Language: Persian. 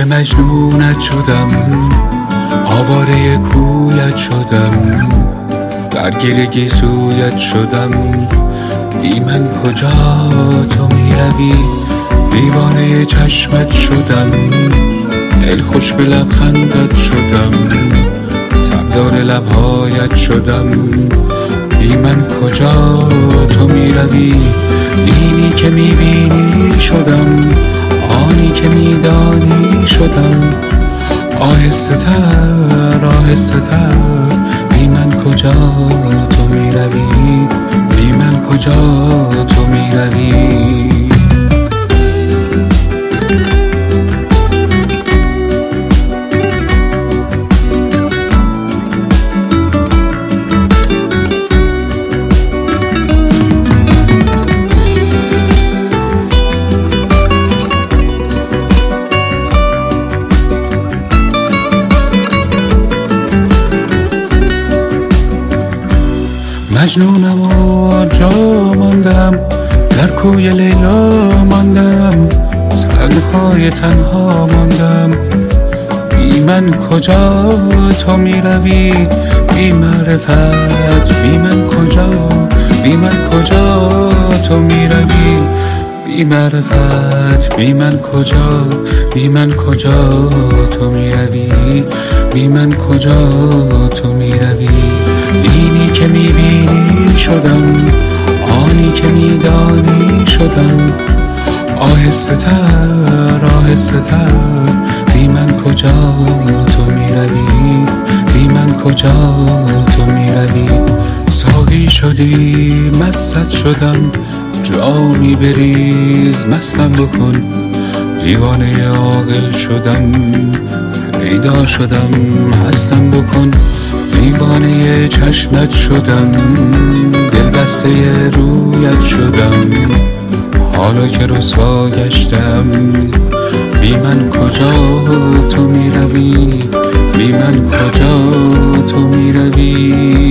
مجنونت شدم، آواره کویت شدم، درگیر گیسویت شدم. بی من کجا تو می روی، دیوانه چشمت شدم، دلخوش به لبخندت شدم، تبدار لبهایت شدم. بی من کجا تو می روی، اینی که می بینی شدم، آنی که می دانی شدم. آهسته تر آهسته تر، بی من کجا تو می روی، بی من کجا تو می روی. مجنونم و جا ماندم، در کوی لیلا ماندم، تنهای تنها ماندم. بی من کجا تو می روی، بی معرفت بی من کجا، بی من کجا تو می روی. بی معرفت بی من کجا، بی من کجا تو می روی، بی من کجا تو می روی. اینی که می بینی شدم، آنی که می دانی شدم. آهسته تر آهسته تر، بی من کجا تو می روی، بی من کجا تو می روی. ساقی شدی مستت شدم، جامی بریز مستم بکن. دیوانه عاقل شدم، پیدا شدم هستم بکن. دیوانه چشمت شدم، دلبسته رویت شدم، حالا که رسوا گشتم. بی من کجا تو می روی، بی من کجا تو می روی.